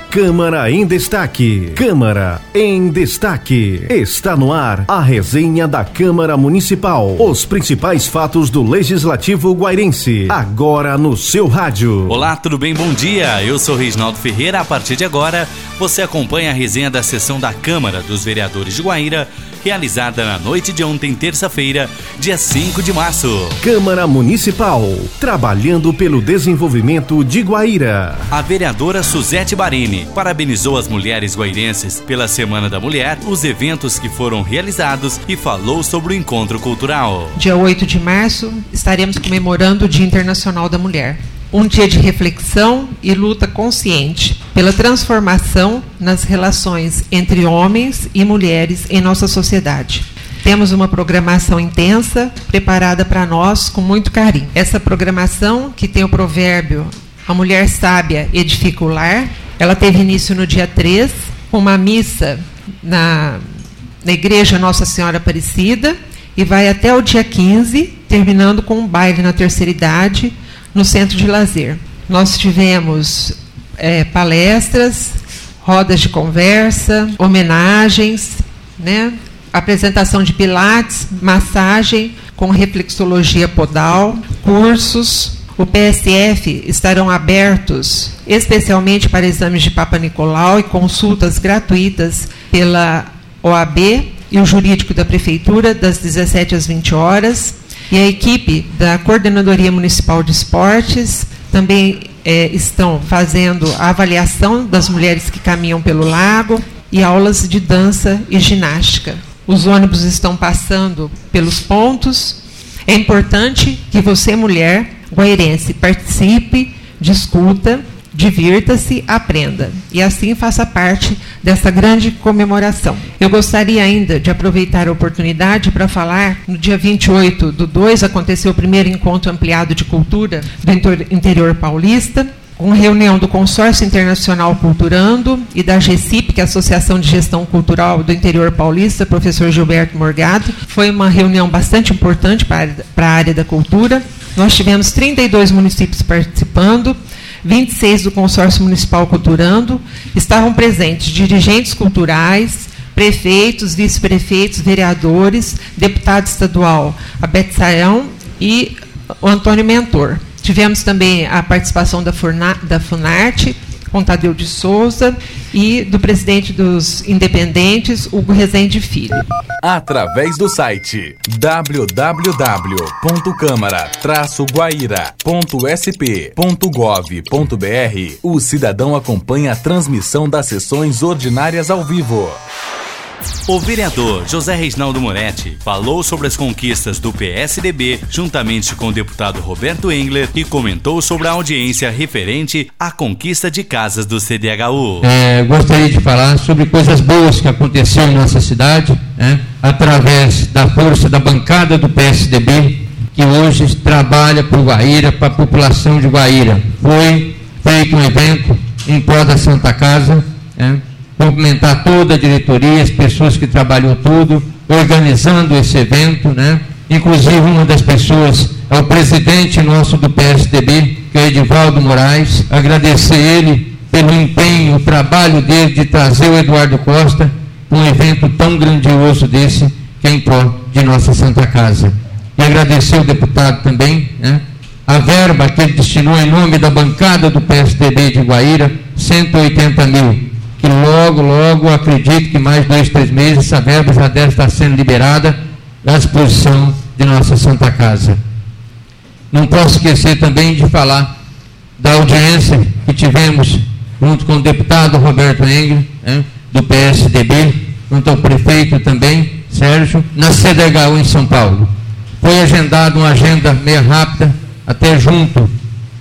Câmara em Destaque. Câmara em Destaque. Está no ar a resenha da Câmara Municipal. Os principais fatos do Legislativo guairense. Agora no seu rádio. Olá, tudo bem? Bom dia. Eu sou Reginaldo Ferreira. A partir de agora, você acompanha a resenha da sessão da Câmara dos Vereadores de Guaíra, realizada na noite de ontem, terça-feira, dia 5 de março. Câmara Municipal, trabalhando pelo desenvolvimento de Guaíra. A vereadora Suzete Barini parabenizou as mulheres guairenses pela Semana da Mulher, os eventos que foram realizados e falou sobre o encontro cultural. Dia 8 de março, estaremos comemorando o Dia Internacional da Mulher. Um dia de reflexão e luta consciente pela transformação nas relações entre homens e mulheres em nossa sociedade. Temos uma programação intensa, preparada para nós com muito carinho. Essa programação, que tem o provérbio "A mulher sábia edifica o lar", ela teve início no dia 3, com uma missa na Igreja Nossa Senhora Aparecida, e vai até o dia 15, terminando com um baile na terceira idade, no Centro de Lazer. Nós tivemos palestras, rodas de conversa, homenagens, apresentação de pilates, massagem com reflexologia podal, cursos. O PSF estarão abertos especialmente para exames de Papa Nicolau e consultas gratuitas pela OAB e o jurídico da Prefeitura, das 17 às 20 horas. E a equipe da Coordenadoria Municipal de Esportes também estão fazendo a avaliação das mulheres que caminham pelo lago e aulas de dança e ginástica. Os ônibus estão passando pelos pontos. É importante que você, mulher guairense, participe, discuta, divirta-se, aprenda e assim faça parte dessa grande comemoração. Eu gostaria ainda de aproveitar a oportunidade para falar, no dia 28/2 aconteceu o primeiro encontro ampliado de cultura do interior paulista, com reunião do Consórcio Internacional Culturando e da GECIP, que é a Associação de Gestão Cultural do Interior Paulista, professor Gilberto Morgado. Foi uma reunião bastante importante para a área da cultura. Nós tivemos 32 municípios participando, 26 do Consórcio Municipal Culturando, estavam presentes dirigentes culturais, prefeitos, vice-prefeitos, vereadores, deputado estadual Abete Sarão e o Antônio Mentor. Tivemos também a participação da Funarte, com Tadeu de Souza, e do presidente dos Independentes, Hugo Rezende Filho. Através do site www.câmara-guaíra.sp.gov.br, o cidadão acompanha a transmissão das sessões ordinárias ao vivo. O vereador José Reginaldo Moretti falou sobre as conquistas do PSDB, juntamente com o deputado Roberto Engler, e comentou sobre a audiência referente à conquista de casas do CDHU. Gostaria de falar sobre coisas boas que aconteceram em nossa cidade, através da força da bancada do PSDB, que hoje trabalha por Guaíra, para a população de Guaíra. Foi feito um evento em prol da Santa Casa, cumprimentar toda a diretoria, as pessoas que trabalham tudo, organizando esse evento, Inclusive, uma das pessoas é o presidente nosso do PSDB, que é Edivaldo Moraes. Agradecer ele pelo empenho, o trabalho dele de trazer o Eduardo Costa para um evento tão grandioso desse, que é em prol de nossa Santa Casa. E agradecer o deputado também, a verba que ele destinou em nome da bancada do PSDB de Guaíra, 180 mil. Que logo, acredito que mais 2-3 meses, essa verba já deve estar sendo liberada à disposição de nossa Santa Casa. Não posso esquecer também de falar da audiência que tivemos junto com o deputado Roberto Engler, do PSDB, junto ao prefeito também, Sérgio, na CDHU em São Paulo. Foi agendada uma agenda meio rápida, até junto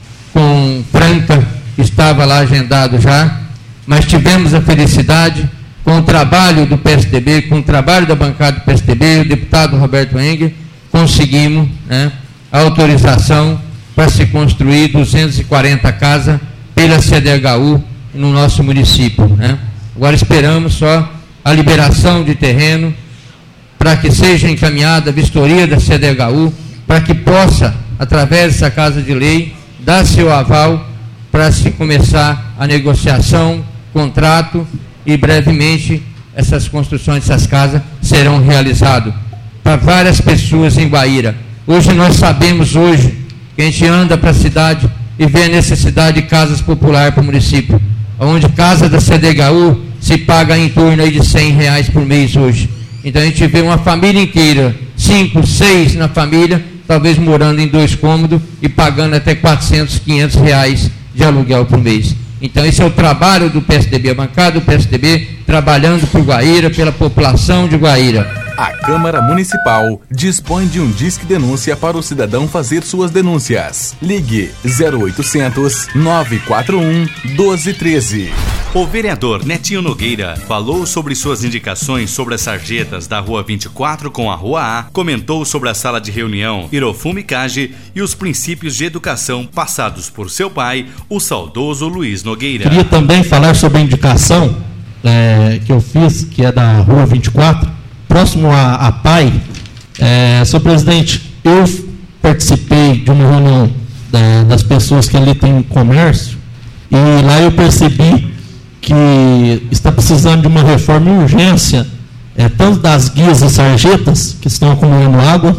com Franca, que estava lá agendado já, mas tivemos a felicidade, com o trabalho do PSDB, com o trabalho da bancada do PSDB, o deputado Roberto Engler, conseguimos a autorização para se construir 240 casas pela CDHU no nosso município. Agora esperamos só a liberação de terreno para que seja encaminhada a vistoria da CDHU, para que possa, através dessa Casa de Lei, dar seu aval para se começar a negociação contrato e brevemente essas construções dessas casas serão realizadas para várias pessoas em Guaíra. Hoje nós sabemos que a gente anda para a cidade e vê a necessidade de casas populares para o município, onde casa da CDHU se paga em torno aí de R$100 por mês hoje. Então a gente vê uma família inteira, 5, 6 na família, talvez morando em 2 cômodos e pagando até R$400, R$500 de aluguel por mês. Então esse é o trabalho do PSDB, a bancada do PSDB, trabalhando por Guaíra, pela população de Guaíra. A Câmara Municipal dispõe de um Disque Denúncia para o cidadão fazer suas denúncias. Ligue 0800 941 1213. O vereador Netinho Nogueira falou sobre suas indicações sobre as sarjetas da Rua 24 com a Rua A, comentou sobre a sala de reunião Irofumi Cage e os princípios de educação passados por seu pai, o saudoso Luiz Nogueira. Queria também falar sobre a indicação que eu fiz, que é da Rua 24, próximo a PAI. Senhor presidente, eu participei de uma reunião das pessoas que ali têm comércio e lá eu percebi que está precisando de uma reforma em urgência, tanto das guias e sarjetas que estão acumulando água,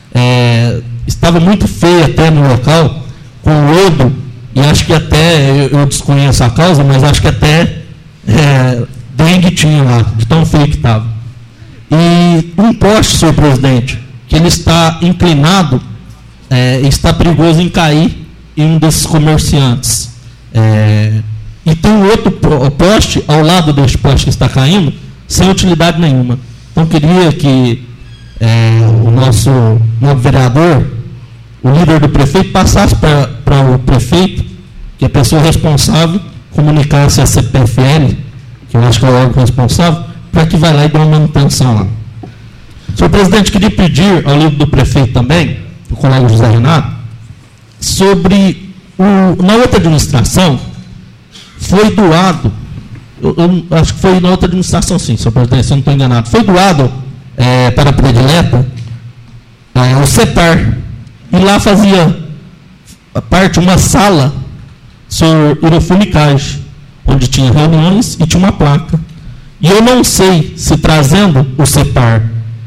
estava muito feio até no local, com lodo, e acho que até, eu desconheço a causa, mas acho que até dengue tinha lá, de tão feio que estava. E um poste, senhor presidente, que ele está inclinado, está perigoso em cair em um desses comerciantes. E tem um outro poste ao lado deste poste que está caindo, sem utilidade nenhuma. Então, queria que o nosso novo vereador, o líder do prefeito, passasse para o prefeito, que é a pessoa responsável, comunicasse a CPFL, que eu acho que é o órgão responsável, para que vai lá e dê uma manutenção lá. Senhor presidente, queria pedir ao líder do prefeito também, o colega José Renato, sobre na outra administração, foi doado, eu acho que foi na outra administração sim, senhor presidente, se eu não estou enganado, foi doado para a predileta o CEPAR, e lá fazia parte uma sala, senhor Irofumi Cage, onde tinha reuniões e tinha uma placa. E eu não sei se trazendo o CEPAR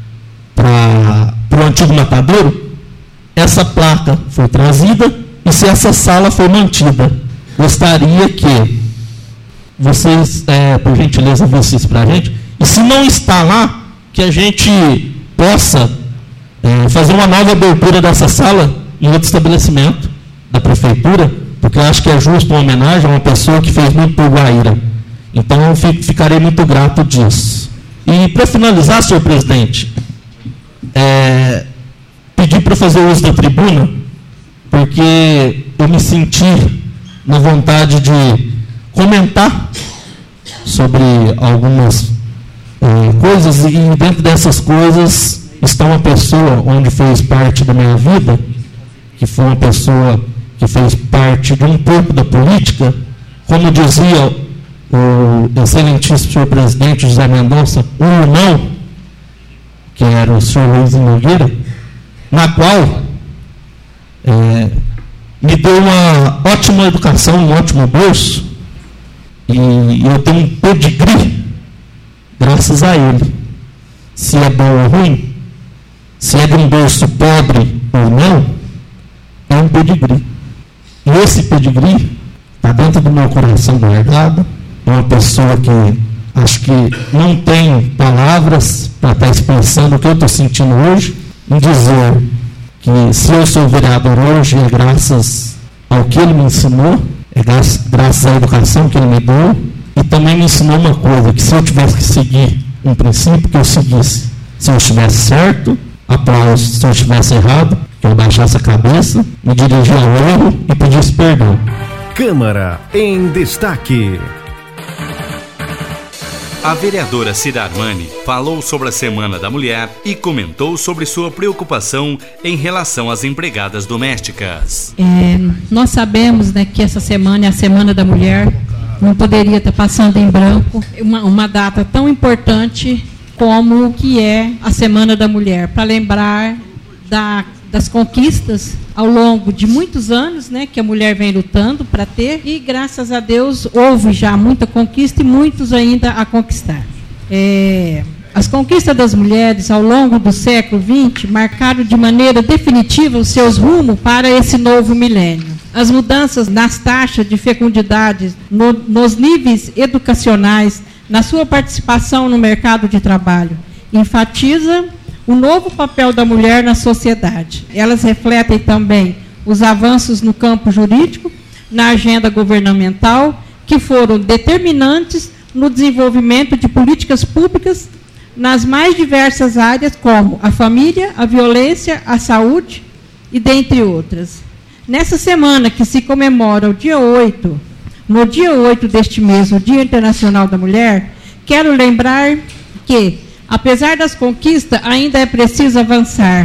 para o antigo matadouro, essa placa foi trazida e se essa sala foi mantida. Gostaria que vocês, por gentileza, vissem isso para a gente. E se não está lá, que a gente possa fazer uma nova abertura dessa sala em outro estabelecimento da prefeitura, porque eu acho que é justo uma homenagem a uma pessoa que fez muito por Guaíra. Então, eu ficarei muito grato disso. E, para finalizar, senhor presidente, pedir para fazer uso da tribuna, porque eu me senti na vontade de comentar sobre algumas coisas, e dentro dessas coisas está uma pessoa onde fez parte da minha vida, que foi uma pessoa que fez parte de um pouco da política, como dizia o excelentíssimo senhor presidente José Mendonça, um irmão, que era o senhor Luiz Nogueira, na qual me deu uma ótima educação, um ótimo berço, e eu tenho um pedigree graças a ele. Se é bom ou ruim, se é de um berço pobre ou não, é um pedigree. E esse pedigree está dentro do meu coração guardado. É uma pessoa que acho que não tem palavras para estar expressando o que eu estou sentindo hoje, em dizer que se eu sou vereador hoje é graças ao que ele me ensinou, é graças à educação que ele me deu, e também me ensinou uma coisa, que se eu tivesse que seguir um princípio, que eu seguisse. Se eu estivesse certo, aplauso. Se eu estivesse errado, que eu baixasse a cabeça, me dirigir ao erro e pedisse perdão. Câmara em Destaque. A vereadora Cida Armani falou sobre a Semana da Mulher e comentou sobre sua preocupação em relação às empregadas domésticas. Nós sabemos, né, que essa semana é a Semana da Mulher, não poderia estar passando em branco uma data tão importante como o que é a Semana da Mulher, para lembrar das conquistas ao longo de muitos anos, né, que a mulher vem lutando para ter, e graças a Deus houve já muita conquista e muitos ainda a conquistar. As conquistas das mulheres ao longo do século XX marcaram de maneira definitiva os seus rumos para esse novo milênio. As mudanças nas taxas de fecundidade, nos níveis educacionais, na sua participação no mercado de trabalho, enfatiza o novo papel da mulher na sociedade. Elas refletem também os avanços no campo jurídico, na agenda governamental, que foram determinantes no desenvolvimento de políticas públicas nas mais diversas áreas, como a família, a violência, a saúde e dentre outras. Nessa semana que se comemora o dia 8, no dia 8 deste mês, o Dia Internacional da Mulher, quero lembrar que, apesar das conquistas, ainda é preciso avançar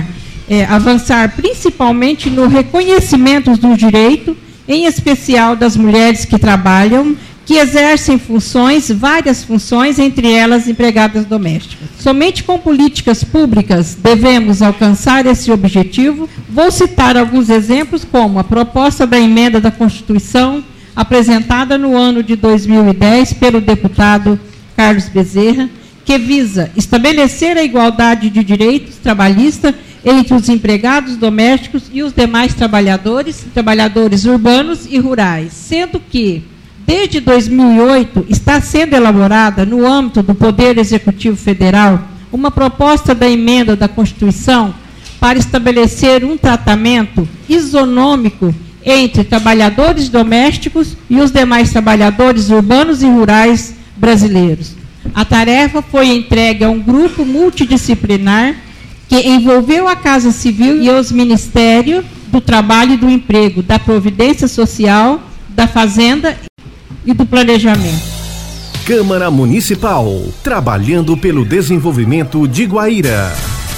principalmente no reconhecimento dos direitos, em especial das mulheres que trabalham, que exercem várias funções, entre elas empregadas domésticas. Somente com políticas públicas devemos alcançar esse objetivo. Vou citar alguns exemplos, como a proposta da emenda da Constituição, apresentada no ano de 2010 pelo deputado Carlos Bezerra, que visa estabelecer a igualdade de direitos trabalhistas entre os empregados domésticos e os demais trabalhadores urbanos e rurais, sendo que, desde 2008, está sendo elaborada, no âmbito do Poder Executivo Federal, uma proposta da emenda da Constituição para estabelecer um tratamento isonômico entre trabalhadores domésticos e os demais trabalhadores urbanos e rurais brasileiros. A tarefa foi entregue a um grupo multidisciplinar que envolveu a Casa Civil e os Ministérios do Trabalho e do Emprego, da Providência Social, da Fazenda e do Planejamento. Câmara Municipal, trabalhando pelo desenvolvimento de Guaíra.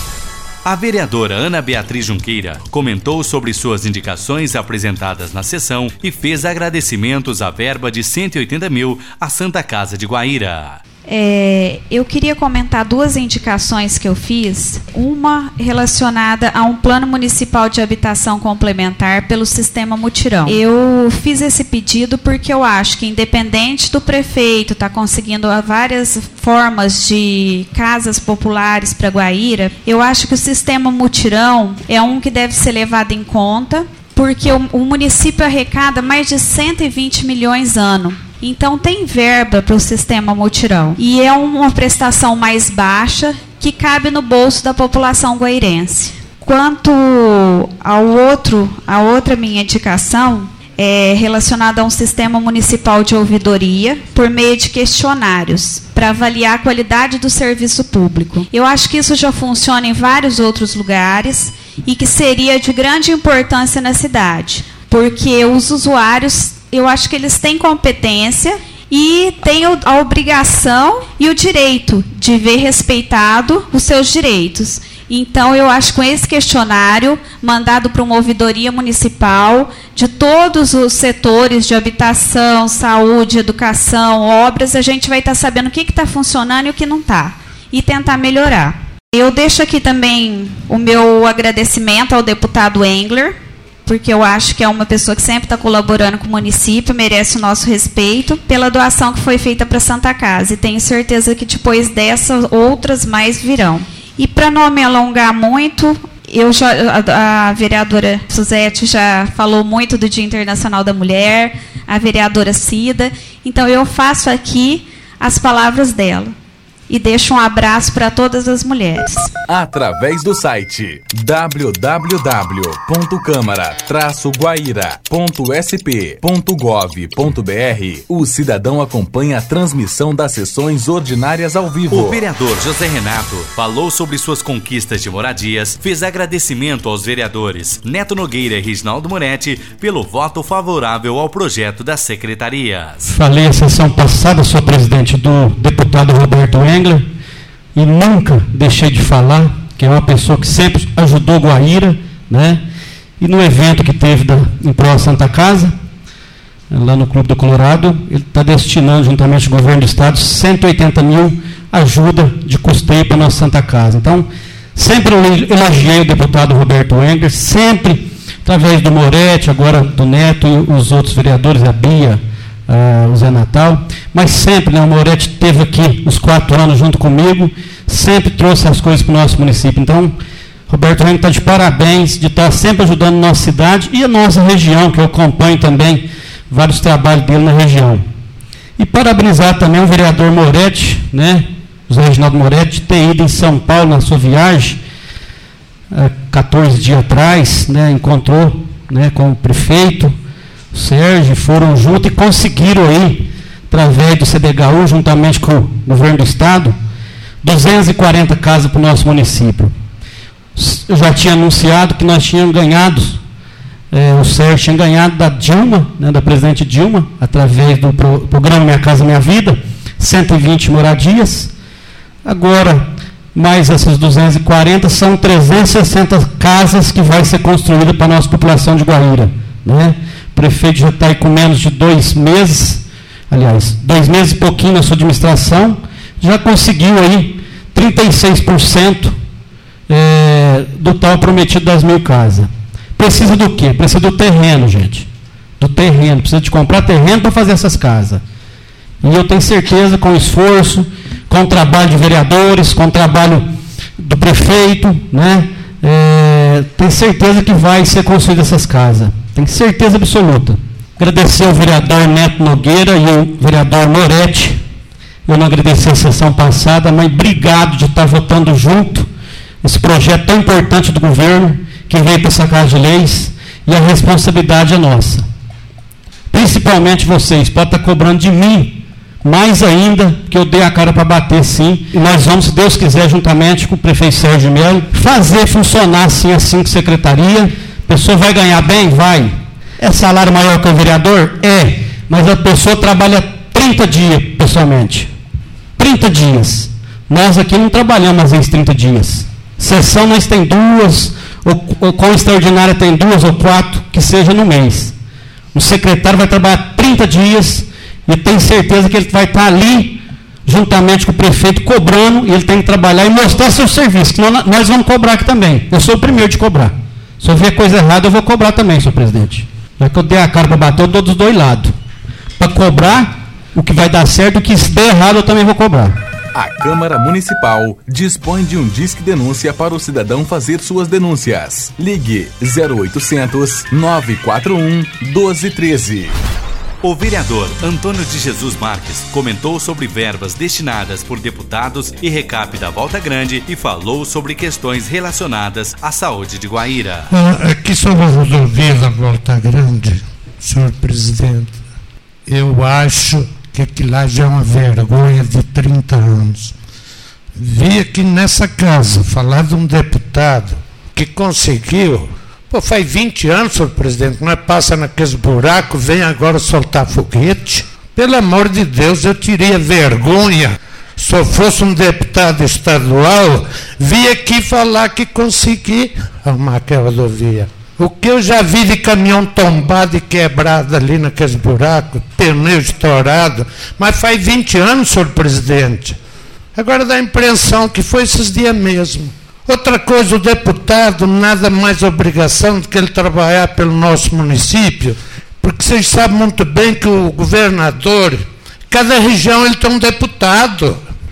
A vereadora Ana Beatriz Junqueira comentou sobre suas indicações apresentadas na sessão e fez agradecimentos à verba de 180 mil à Santa Casa de Guaíra. Eu queria comentar duas indicações que eu fiz, uma relacionada a um plano municipal de habitação complementar pelo sistema mutirão. Eu fiz esse pedido porque eu acho que, independente do prefeito estar conseguindo várias formas de casas populares para Guaíra, eu acho que o sistema mutirão é um que deve ser levado em conta, porque o município arrecada mais de 120 milhões ano. Então, tem verba para o sistema mutirão. E é uma prestação mais baixa que cabe no bolso da população guairense. Quanto a outra minha indicação é relacionada a um sistema municipal de ouvidoria por meio de questionários para avaliar a qualidade do serviço público. Eu acho que isso já funciona em vários outros lugares e que seria de grande importância na cidade, porque os usuários, eu acho que eles têm competência e têm a obrigação e o direito de ver respeitado os seus direitos. Então, eu acho que com esse questionário, mandado para uma ouvidoria municipal, de todos os setores de habitação, saúde, educação, obras, a gente vai estar sabendo o que está funcionando e o que não está, e tentar melhorar. Eu deixo aqui também o meu agradecimento ao deputado Engler, porque eu acho que é uma pessoa que sempre está colaborando com o município, merece o nosso respeito, pela doação que foi feita para a Santa Casa. E tenho certeza que depois dessas, outras mais virão. E para não me alongar muito, a vereadora Suzete já falou muito do Dia Internacional da Mulher, a vereadora Cida, então eu faço aqui as palavras dela. E deixo um abraço para todas as mulheres. Através do site www.câmara-guaíra.sp.gov.br, o cidadão acompanha a transmissão das sessões ordinárias ao vivo. O vereador José Renato falou sobre suas conquistas de moradias, fez agradecimento aos vereadores Neto Nogueira e Reginaldo Moretti pelo voto favorável ao projeto das secretarias. Falei a sessão passada, sou presidente do deputado Roberto Engler, e nunca deixei de falar que é uma pessoa que sempre ajudou Guaíra, né? E no evento que teve em prol da Santa Casa, lá no Clube do Colorado, ele está destinando, juntamente com o governo do estado, 180 mil ajuda de custeio para a nossa Santa Casa. Então, Sempre elogiei o deputado Roberto Engler, sempre, através do Moretti, agora do Neto e os outros vereadores, a Bia, o Zé Natal, mas sempre, né, o Moretti esteve aqui os 4 anos junto comigo, sempre trouxe as coisas para o nosso município. Então, Roberto Engler está de parabéns, de estar sempre ajudando a nossa cidade e a nossa região, que eu acompanho também vários trabalhos dele na região. E parabenizar também o vereador Moretti, né, José Reginaldo Moretti, de ter ido em São Paulo na sua viagem, 14 dias atrás, né, encontrou, né, com o prefeito, o Sérgio, foram juntos e conseguiram aí, através do CDHU, juntamente com o governo do estado, 240 casas para o nosso município. Eu já tinha anunciado que nós tínhamos ganhado, o Sérgio tinha ganhado da Dilma, né, da presidente Dilma, através do programa Minha Casa Minha Vida, 120 moradias. Agora, mais essas 240, são 360 casas que vai ser construída para a nossa população de Guaíra, né? O prefeito já está aí com menos de 2 meses, aliás, 2 meses e pouquinho na sua administração, já conseguiu aí 36% do tal prometido das 1.000 casas. Precisa do quê? Precisa do terreno, gente. Do terreno. Precisa de comprar terreno para fazer essas casas. E eu tenho certeza, com esforço, com o trabalho de vereadores, com o trabalho do prefeito, né? Tenho certeza que vai ser construída essas casas. Tenho certeza absoluta. Agradecer ao vereador Neto Nogueira e ao vereador Moretti. Eu não agradeci a sessão passada, mas obrigado de estar votando junto esse projeto tão importante do governo, que veio para essa Casa de Leis, e a responsabilidade é nossa. Principalmente vocês, podem estar cobrando de mim, mais ainda, que eu dei a cara para bater, sim, e nós vamos, se Deus quiser, juntamente com o prefeito Sérgio Melo, fazer funcionar assim a 5 secretaria. A pessoa vai ganhar bem? Vai. É salário maior que o vereador? É, mas a pessoa trabalha 30 dias, pessoalmente. 30 dias. Nós aqui não trabalhamos às vezes 30 dias. Sessão nós tem 2, ou com extraordinária tem 2 ou 4, que seja no mês. O secretário vai trabalhar 30 dias e tenho certeza que ele vai estar ali, juntamente com o prefeito, cobrando, e ele tem que trabalhar e mostrar seu serviço, que nós vamos cobrar aqui também. Eu sou o primeiro de cobrar. Se eu ver coisa errada, eu vou cobrar também, senhor presidente. Já que eu dei a cara para bater, eu dou dos 2 lados. Para cobrar o que vai dar certo, o que se der errado, eu também vou cobrar. A Câmara Municipal dispõe de um Disque Denúncia para o cidadão fazer suas denúncias. Ligue 0800 941 1213. O vereador Antônio de Jesus Marques comentou sobre verbas destinadas por deputados e recap da Volta Grande e falou sobre questões relacionadas à saúde de Guaíra. Aqui sobre a rodovia da Volta Grande, senhor presidente, eu acho que aquilo lá já é uma vergonha de 30 anos. Vi aqui nessa casa falar de um deputado que conseguiu, faz 20 anos, senhor presidente, nós passa naqueles buracos, vem agora soltar foguete. Pelo amor de Deus, eu teria vergonha, se eu fosse um deputado estadual, vi aqui falar que consegui arrumar aquela rodovia. O que eu já vi de caminhão tombado e quebrado ali naqueles buracos, pneu estourado, mas faz 20 anos, senhor presidente. Agora dá a impressão que foi esses dias mesmo. Outra coisa, o deputado, nada mais obrigação do que ele trabalhar pelo nosso município, porque vocês sabem muito bem que o governador, cada região ele tem um deputado.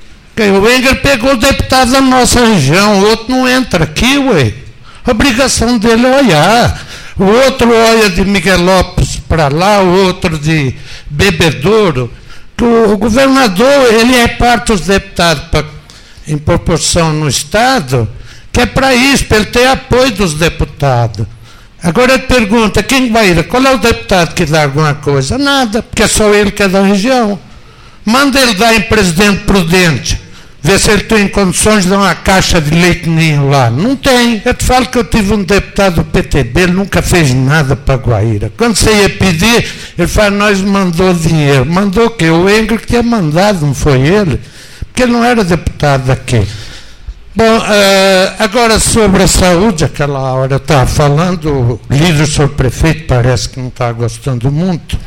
O Engler pegou o deputado da nossa região, o outro não entra aqui, ué. A obrigação dele é olhar. O outro olha de Miguelópolis para lá, o outro de Bebedouro. O governador, ele reparte os deputados em proporção no Estado, que é para isso, para ele ter apoio dos deputados. Agora ele pergunta, quem vai ir? Qual é o deputado que dá alguma coisa? Nada, porque é só ele que é da região. Manda ele dar em Presidente Prudente. Ver se ele tem condições de dar uma caixa de leite ninho lá. Não tem. Eu te falo que eu tive um deputado do PTB, ele nunca fez nada para Guaíra. Quando você ia pedir, ele fala, nós mandou dinheiro. Mandou o quê? O Engler que tinha mandado, não foi ele? Porque ele não era deputado daqui. Bom, agora sobre a saúde, aquela hora eu estava falando, o líder sobre o prefeito parece que não está gostando muito,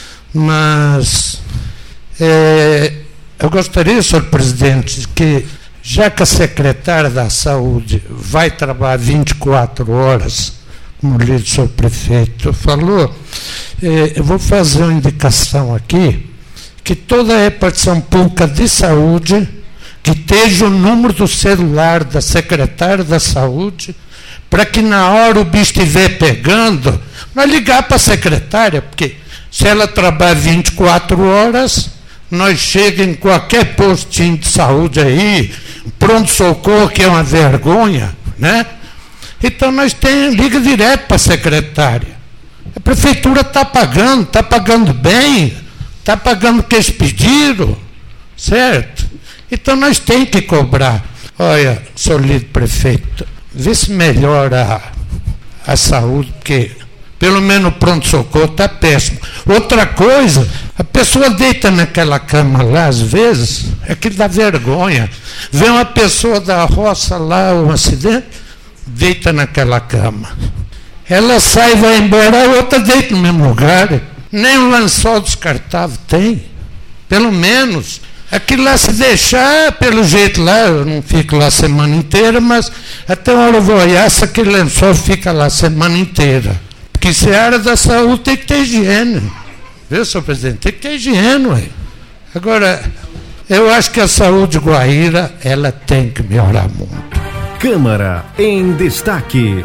mas... eu gostaria, senhor presidente, que já que a secretária da Saúde vai trabalhar 24 horas, como o senhor prefeito falou, eu vou fazer uma indicação aqui, que toda a repartição pública de saúde, que esteja o número do celular da secretária da Saúde, para que na hora o bicho estiver pegando, nós ligar para a secretária, porque se ela trabalha 24 horas, nós chegamos em qualquer postinho de saúde aí, pronto-socorro, que é uma vergonha, né? Então nós liga direto para a secretária. A prefeitura está pagando bem, está pagando o que eles pediram, certo? Então nós temos que cobrar. Olha, senhor líder prefeito, vê se melhora a saúde, porque pelo menos o pronto-socorro está péssimo. Outra coisa, a pessoa deita naquela cama lá, às vezes, é que dá vergonha. Vê uma pessoa da roça lá, um acidente, deita naquela cama. Ela sai e vai embora, a outra deita no mesmo lugar. Nem um lençol descartável tem. Pelo menos, aquilo lá se deixar, pelo jeito lá, eu não fico lá a semana inteira, mas até uma hora eu vou olhar se aquele lençol fica lá a semana inteira. Porque se é a área da saúde tem que ter higiene. Viu, senhor presidente? Tem que ter higiene, ué. Agora, eu acho que a saúde de Guaíra, ela tem que melhorar muito. Câmara em Destaque.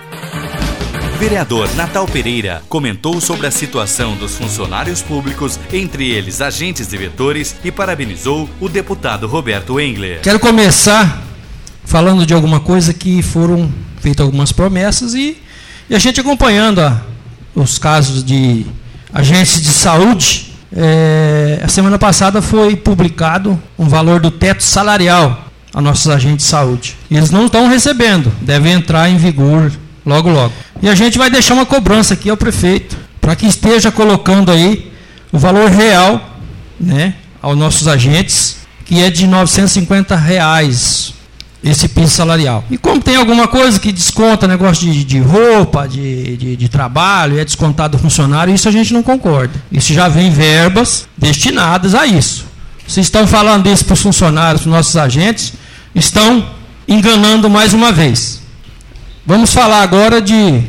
Vereador Natal Pereira comentou sobre a situação dos funcionários públicos, entre eles agentes e vetores, e parabenizou o deputado Roberto Engler. Quero começar falando de alguma coisa que foram feitas algumas promessas e a gente acompanhando os casos de agentes de saúde. A semana passada foi publicado um valor do teto salarial a nossos agentes de saúde. E eles não estão recebendo, devem entrar em vigor logo, logo. E a gente vai deixar uma cobrança aqui ao prefeito, para que esteja colocando aí o valor real, né, aos nossos agentes, que é de R$ 950, esse piso salarial. E como tem alguma coisa que desconta negócio de roupa, de trabalho, é descontado do funcionário, isso a gente não concorda. Isso já vem verbas destinadas a isso. Vocês estão falando isso para os funcionários, para os nossos agentes, estão enganando mais uma vez. Vamos falar agora do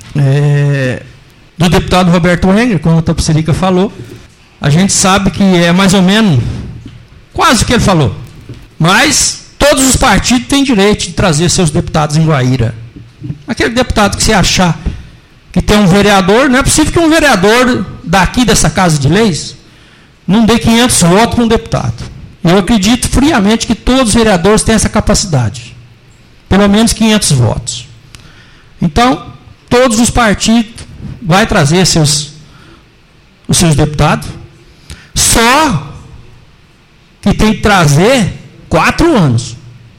deputado Roberto Engler, como o Tapicerica falou. A gente sabe que é mais ou menos quase o que ele falou. Mas todos os partidos têm direito de trazer seus deputados em Guaíra. Aquele deputado que se achar que tem um vereador, não é possível que um vereador daqui dessa Casa de Leis não dê 500 votos para um deputado. Eu acredito friamente que todos os vereadores têm essa capacidade. Pelo menos 500 votos. Então, todos os partidos vão trazer os seus deputados. Só que tem que trazer 4 anos.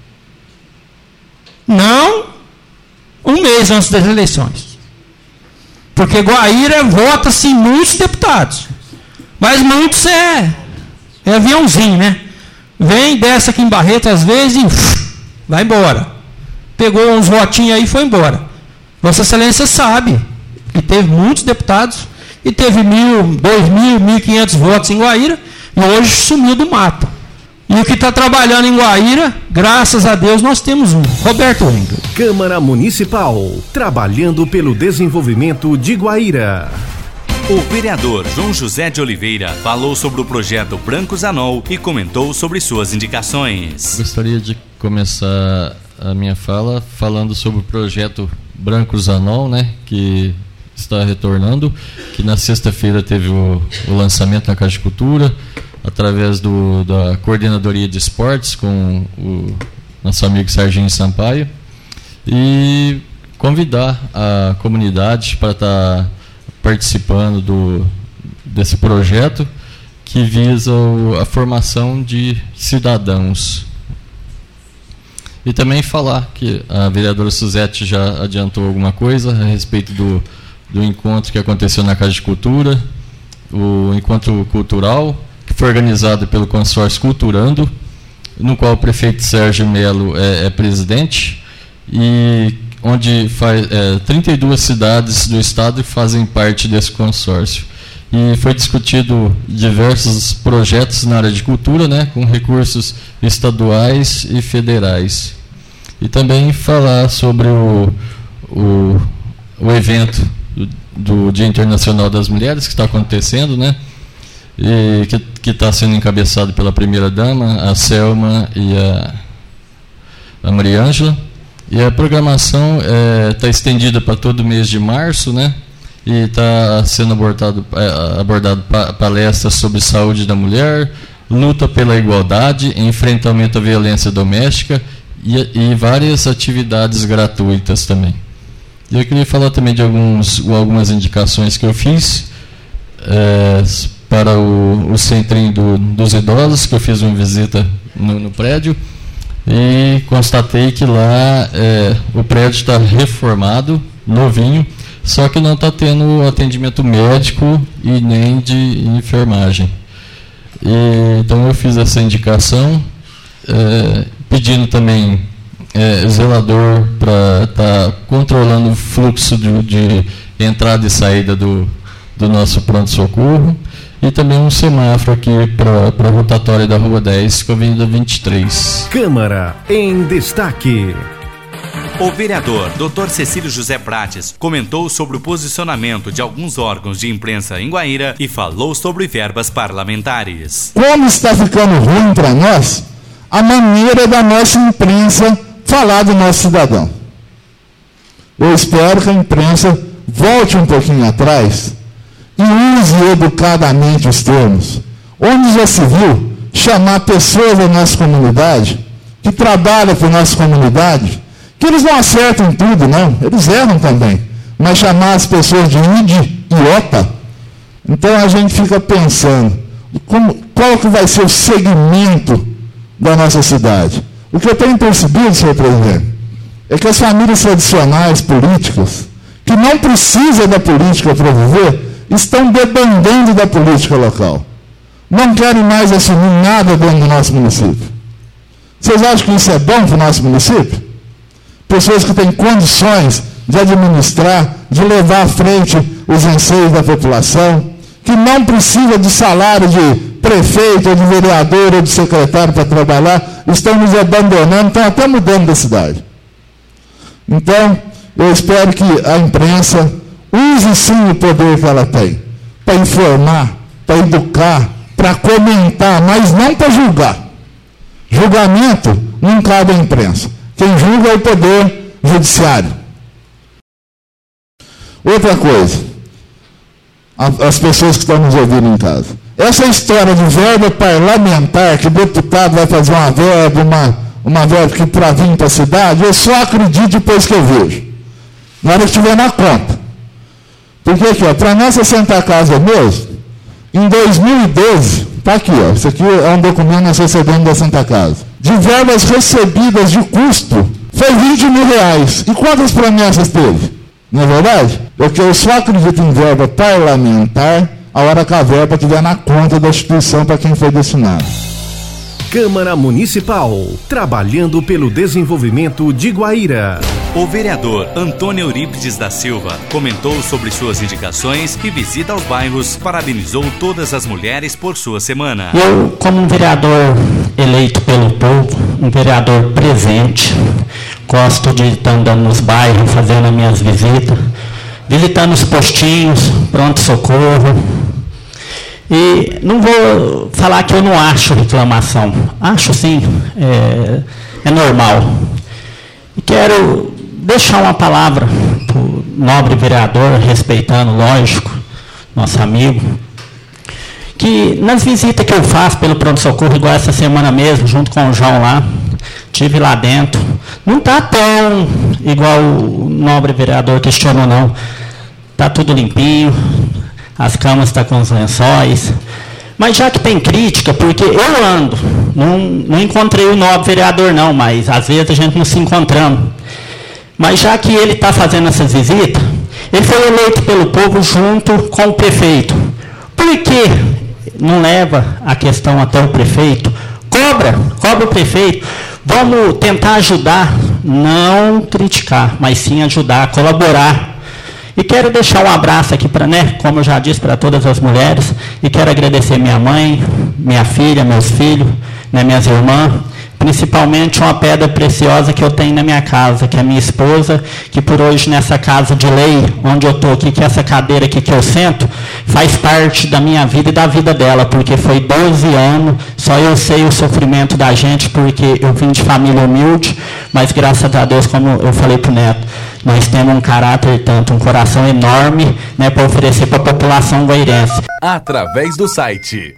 Não um mês antes das eleições. Porque Guaíra vota-se muitos deputados. Mas muitos é aviãozinho, né? Vem, desce aqui em Barreto às vezes e vai embora. Pegou uns votinhos aí e foi embora. Vossa Excelência sabe que teve muitos deputados e teve 1.000, 2.000, 1.500 votos em Guaíra e hoje sumiu do mapa. E o que está trabalhando em Guaíra, graças a Deus, nós temos um, Roberto Engler. Câmara Municipal, trabalhando pelo desenvolvimento de Guaíra. O vereador João José de Oliveira falou sobre o projeto Branco Zanol e comentou sobre suas indicações. Gostaria de começar a minha fala falando sobre o projeto Branco Zanol, né, que está retornando, que na sexta-feira teve o lançamento na Casa de Cultura, através da Coordenadoria de Esportes, com o nosso amigo Serginho Sampaio, e convidar a comunidade para estar participando desse projeto que visa a formação de cidadãos. E também falar que a vereadora Suzete já adiantou alguma coisa a respeito do encontro que aconteceu na Casa de Cultura, o encontro cultural, que foi organizado pelo consórcio Culturando, no qual o prefeito Sérgio Melo é presidente, e onde 32 cidades do estado fazem parte desse consórcio. e foi discutido diversos projetos na área de cultura, né, com recursos estaduais e federais. E também falar sobre o evento do Dia Internacional das Mulheres, que está acontecendo, né, e que está sendo encabeçado pela primeira-dama, a Selma e a Mariângela. E a programação está estendida para todo o mês de março, né? E está sendo abordado palestras sobre saúde da mulher, luta pela igualdade, enfrentamento à violência doméstica e várias atividades gratuitas também. E eu queria falar também de algumas indicações que eu fiz para o centrinho dos idosos, que eu fiz uma visita no prédio. E constatei que lá o prédio está reformado, novinho, só que não está tendo atendimento médico e nem de enfermagem. Então eu fiz essa indicação, pedindo também zelador para estar controlando o fluxo de entrada e saída do nosso pronto-socorro, e também um semáforo aqui para a rotatória da Rua 10, com a Avenida 23. Câmara em Destaque. O vereador Dr. Cecílio José Prates comentou sobre o posicionamento de alguns órgãos de imprensa em Guaíra e falou sobre verbas parlamentares. Como está ficando ruim para nós a maneira da nossa imprensa falar do nosso cidadão. Eu espero que a imprensa volte um pouquinho atrás e use educadamente os termos. Onde já se viu chamar pessoas da nossa comunidade, que trabalham para a nossa comunidade, que eles não acertam em tudo, não, eles erram também, mas chamar as pessoas de idiota, então a gente fica pensando, qual que vai ser o segmento da nossa cidade? O que eu tenho percebido, senhor presidente, é que as famílias tradicionais políticas, que não precisam da política para viver, estão dependendo da política local. Não querem mais assumir nada dentro do nosso município. Vocês acham que isso é bom para o nosso município? Pessoas que têm condições de administrar, de levar à frente os anseios da população, que não precisa de salário de prefeito, ou de vereador, ou de secretário para trabalhar, estão nos abandonando, estão até mudando da cidade. Então, eu espero que a imprensa use sim o poder que ela tem, para informar, para educar, para comentar, mas não para julgar. Julgamento não cabe à imprensa. Quem julga é o poder judiciário. Outra coisa, as pessoas que estão nos ouvindo em casa. Essa história de verba parlamentar, que o deputado vai fazer uma verba que para vir para a cidade, eu só acredito depois que eu vejo. Na hora que estiver na conta. Porque aqui, para nossa Santa Casa mesmo, em 2012, está aqui, ó, isso aqui é um documento que nós recebemos da Santa Casa. De verbas recebidas de custo, foi R$20 mil. E quantas promessas teve? Não é verdade? Porque eu só acredito em verba parlamentar a hora que a verba estiver na conta da instituição para quem foi destinado. Câmara Municipal, trabalhando pelo desenvolvimento de Guaíra. O vereador Antônio Eurípides da Silva comentou sobre suas indicações e visita aos bairros, parabenizou todas as mulheres por sua semana. Eu, como um vereador eleito pelo povo, um vereador presente, gosto de estar andando nos bairros, fazendo as minhas visitas, visitando os postinhos, pronto-socorro. E não vou falar que eu não acho reclamação. Acho sim, é normal. E quero deixar uma palavra para o nobre vereador, respeitando, lógico, nosso amigo, que nas visitas que eu faço pelo pronto-socorro, igual essa semana mesmo, junto com o João lá, estive lá dentro, não está tão igual o nobre vereador questionou, não. Está tudo limpinho, as camas estão com os lençóis. Mas já que tem crítica, porque eu ando, não encontrei o nobre vereador não, mas às vezes a gente não se encontramos. Mas já que ele está fazendo essas visitas, ele foi eleito pelo povo junto com o prefeito. Por que não leva a questão até o prefeito? Cobra o prefeito. Vamos tentar ajudar, não criticar, mas sim ajudar, colaborar. E quero deixar um abraço aqui para, como eu já disse, para todas as mulheres, e quero agradecer minha mãe, minha filha, meus filhos, minhas irmãs, principalmente uma pedra preciosa que eu tenho na minha casa, que é minha esposa, que por hoje nessa casa de lei, onde eu estou aqui, que essa cadeira aqui que eu sento, faz parte da minha vida e da vida dela, porque foi 12 anos, só eu sei o sofrimento da gente, porque eu vim de família humilde, mas graças a Deus, como eu falei para o Neto, nós temos um caráter, tanto um coração enorme, para oferecer para a população guairense. Através do site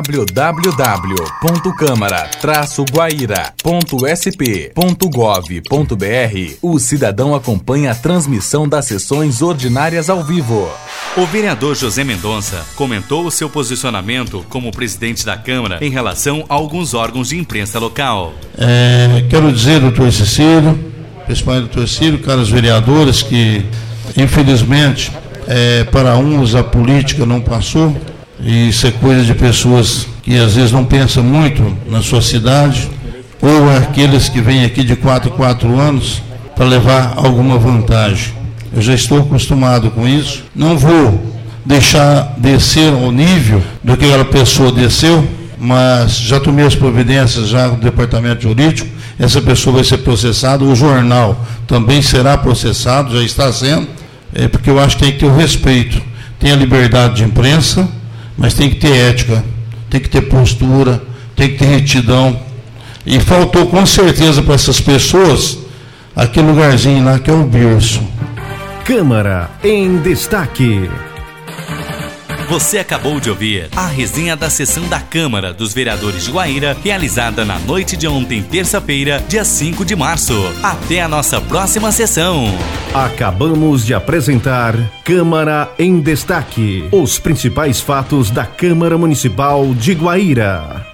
www.câmara-guaíra.sp.gov.br, o cidadão acompanha a transmissão das sessões ordinárias ao vivo. O vereador José Mendonça comentou o seu posicionamento como presidente da Câmara em relação a alguns órgãos de imprensa local. Quero dizer, doutor Cecílio, principalmente doutor Cecílio, caros vereadores, que infelizmente para uns a política não passou, e isso é coisa de pessoas que às vezes não pensam muito na sua cidade, ou aqueles que vêm aqui de 4 em 4 anos para levar alguma vantagem. Eu já estou acostumado com isso, não vou deixar descer ao nível do que aquela pessoa desceu, mas já tomei as providências já no departamento jurídico, essa pessoa vai ser processada, o jornal também será processado, já está sendo, porque eu acho que tem que ter o respeito, tem a liberdade de imprensa, mas tem que ter ética, tem que ter postura, tem que ter retidão, e faltou com certeza para essas pessoas aquele lugarzinho lá que é o berço. Câmara em Destaque. Você acabou de ouvir a resenha da sessão da Câmara dos Vereadores de Guaíra, realizada na noite de ontem, terça-feira, dia 5 de março. Até a nossa próxima sessão. Acabamos de apresentar Câmara em Destaque. Os principais fatos da Câmara Municipal de Guaíra.